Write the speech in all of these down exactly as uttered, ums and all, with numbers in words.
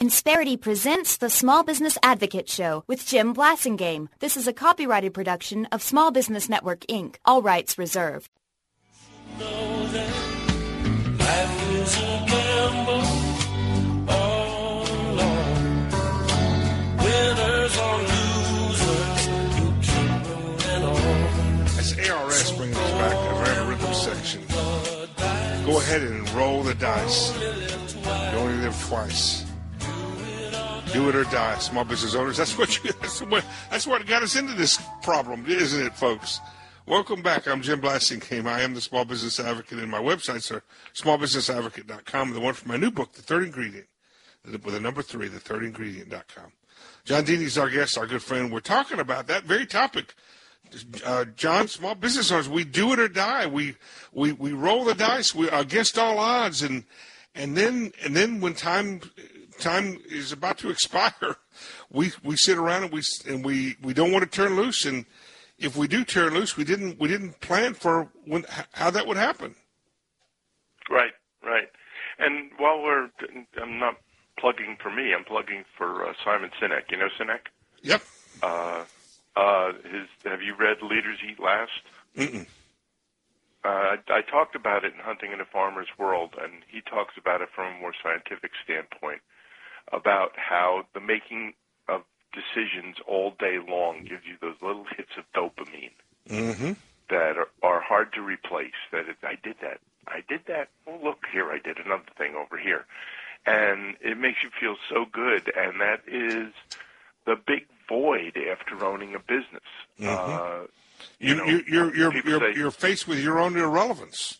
Insperity presents the Small Business Advocate Show with Jim Blasingame. This is a copyrighted production of Small Business Network, Incorporated. All rights reserved. Know that life is a gamble. Oh, Lord. Winners or losers, you keep rolling on. As A R S brings us back to the Random Rhythm section. Go ahead and roll the dice. You only live twice. Do it or die, small business owners. That's what you. That's what. That's what got us into this problem, isn't it, folks? Welcome back. I'm Jim Blasingame. I am the Small Business Advocate, and my websites are small business advocate dot com. And the one for my new book, The Third Ingredient, with a number three, the third ingredient dot com. John Deeney's our guest, our good friend. We're talking about that very topic. Uh, John, small business owners, we do it or die. We we we roll the dice. We against all odds, and and then and then when time. time is about to expire, we we sit around and we and we, we don't want to turn loose, and if we do turn loose, we didn't we didn't plan for when how that would happen. Right, right. And while we're, I'm not plugging for me, I'm plugging for uh, Simon Sinek. You know Sinek? Yep. Uh, uh, his. Have you read Leaders Eat Last? Mm-mm. Uh, I, I talked about it in Hunting in a Farmer's World, and he talks about it from a more scientific standpoint, about how the making of decisions all day long gives you those little hits of dopamine mm-hmm. that are, are hard to replace. That it, I did that. I did that. Oh, look, here I did another thing over here. And it makes you feel so good, and that is the big void after owning a business. Mm-hmm. Uh, you, you know, you're, you're, you're, you're, say, you're faced with your own irrelevance.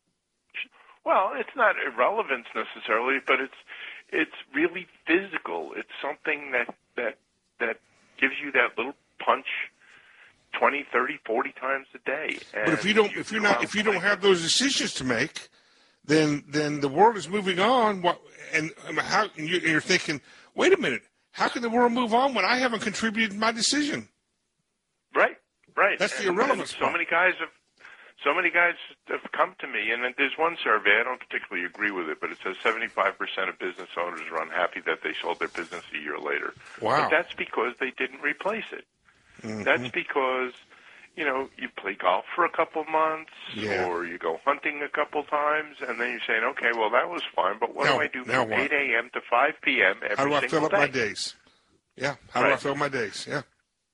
Well, it's not irrelevance necessarily, but it's it's really physical. It's something that, that that gives you that little punch twenty, thirty, forty times a day. And but if you don't, you if you're not, if you don't have those decisions to make, then then the world is moving on. What and how? And you're thinking, wait a minute, how can the world move on when I haven't contributed my decision? Right, right. That's the and, irrelevance. And so many guys have. So many guys have come to me, and there's one survey, I don't particularly agree with it, but it says seventy-five percent of business owners are unhappy that they sold their business a year later. Wow. But that's because they didn't replace it. Mm-hmm. That's because, you know, you play golf for a couple months, yeah. or you go hunting a couple times, and then you're saying, okay, well, that was fine, but what now, do I do from eight a.m. to five p.m. every How do I single fill up day? my days? Yeah, how right. do I fill my days? Yeah.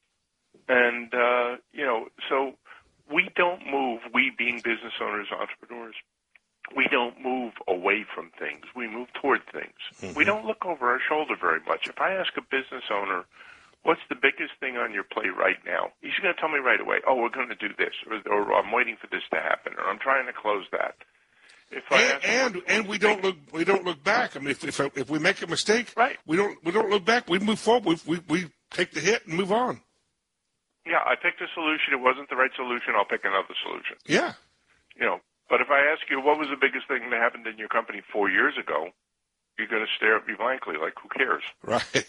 And, uh, you know, so... We don't move, we being business owners, entrepreneurs, we don't move away from things. We move toward things. Mm-hmm. We don't look over our shoulder very much. If I ask a business owner, what's the biggest thing on your plate right now? He's going to tell me right away, oh, we're going to do this, or, or I'm waiting for this to happen, or I'm trying to close that. If I and ask him, and, and we don't look we don't look back. I mean, if if, if we make a mistake, right. we don't we don't look back. We move forward. We we, we take the hit and move on. Yeah, I picked a solution. It wasn't the right solution. I'll pick another solution. Yeah. You know, but if I ask you what was the biggest thing that happened in your company four years ago, you're going to stare at me blankly, like, who cares? Right.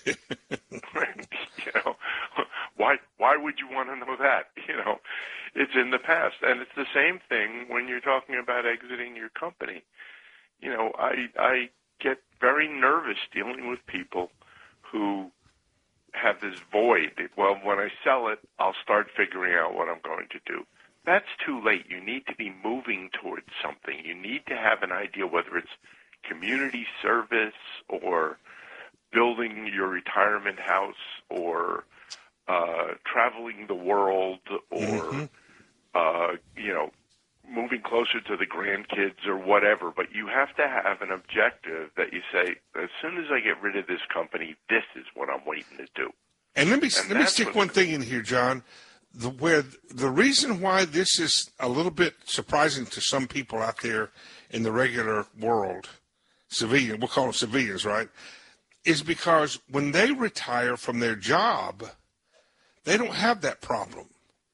you know, why why would you want to know that? You know, it's in the past, and it's the same thing when you're talking about exiting your company. You know, I I get very nervous dealing with people who have this void. Well, when I sell it, I'll start figuring out what I'm going to do. That's too late. You need to be moving towards something. You need to have an idea, whether it's community service or building your retirement house or uh, traveling the world or, mm-hmm. uh, you know, moving closer to the grandkids or whatever. But you have to have an objective that you say, as soon as I get rid of this company, this is what I'm waiting to do. And let me and let me stick one thing in here, John. The, where the reason why this is a little bit surprising to some people out there in the regular world, civilian, we'll call them civilians, right, is because when they retire from their job, they don't have that problem.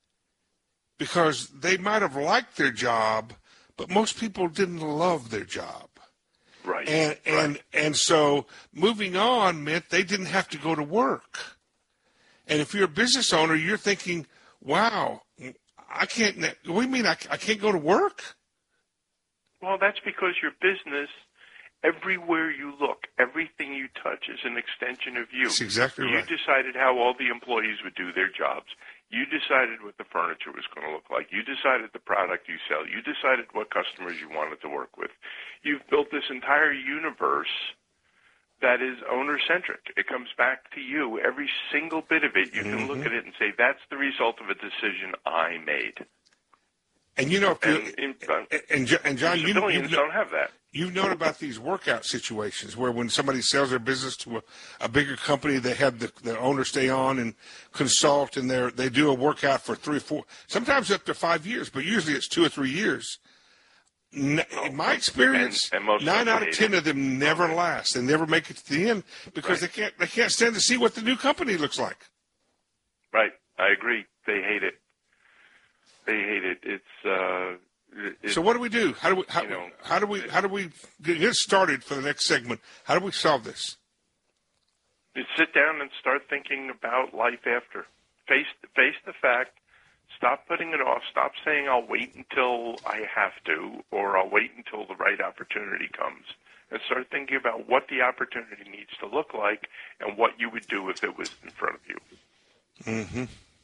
Because they might have liked their job, but most people didn't love their job. Right. And and right. and so moving on meant they didn't have to go to work. And if you're a business owner, you're thinking, wow, I can't, what do you mean I, I can't go to work? Well, that's because your business Everywhere you look, everything you touch is an extension of you. That's exactly you right. decided how all the employees would do their jobs. You decided what the furniture was going to look like. You decided the product you sell. You decided what customers you wanted to work with. You've built this entire universe that is owner-centric. It comes back to you. Every single bit of it, you mm-hmm. can look at it and say, that's the result of a decision I made. And you know, if and, you, in, and, and, and John, you, civilians you don't have that. You've known about these workout situations where when somebody sells their business to a, a bigger company, they have the, the owner stay on and consult, and they they do a workout for three, four, sometimes up to five years, but usually it's two or three years. In my experience, and, and nine out of ten it. of them never okay. last. They never make it to the end because right. they can't they can't stand to see what the new company looks like. Right, I agree. They hate it. They hate it. It's. Uh, it so what do we do? How do we how, you know, how do we how do we get started for the next segment? How do we solve this? You sit down and start thinking about life after. Face face the fact. Stop putting it off. Stop saying, I'll wait until I have to, or I'll wait until the right opportunity comes. And start thinking about what the opportunity needs to look like and what you would do if it was in front of you. Mm-hmm.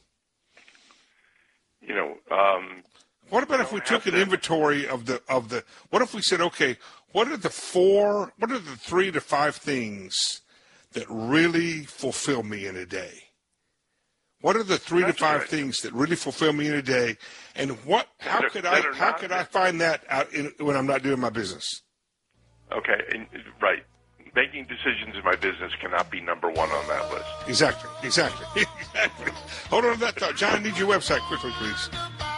You know, um, what about if we took an inventory of the, of the, what if we said, okay, what are the four, what are the three to five things that really fulfill me in a day? What are the three That's to five right. things that really fulfill me in a day, and what? How that could are, I? How could I find that out in, when I'm not doing my business? Okay, and, right. Making decisions in my business cannot be number one on that list. Exactly. Exactly. exactly. Hold on to that thought, John. I need your website quickly, please.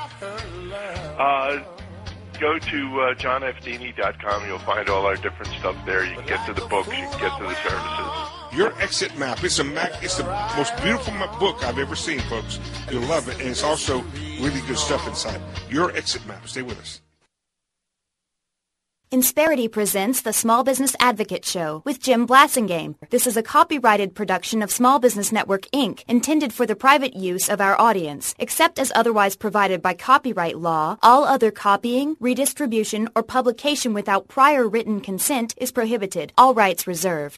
Uh, go to uh, john f deeney dot com. You'll find all our different stuff there. You can get to the books. You can get to the services. Your Exit Map. It's a Mac. It's the most beautiful book I've ever seen, folks. You'll love it, and it's also really good stuff inside. Your Exit Map. Stay with us. Insperity presents the Small Business Advocate Show with Jim Blasingame. This is a copyrighted production of Small Business Network, Incorporated, intended for the private use of our audience. Except as otherwise provided by copyright law, all other copying, redistribution, or publication without prior written consent is prohibited. All rights reserved.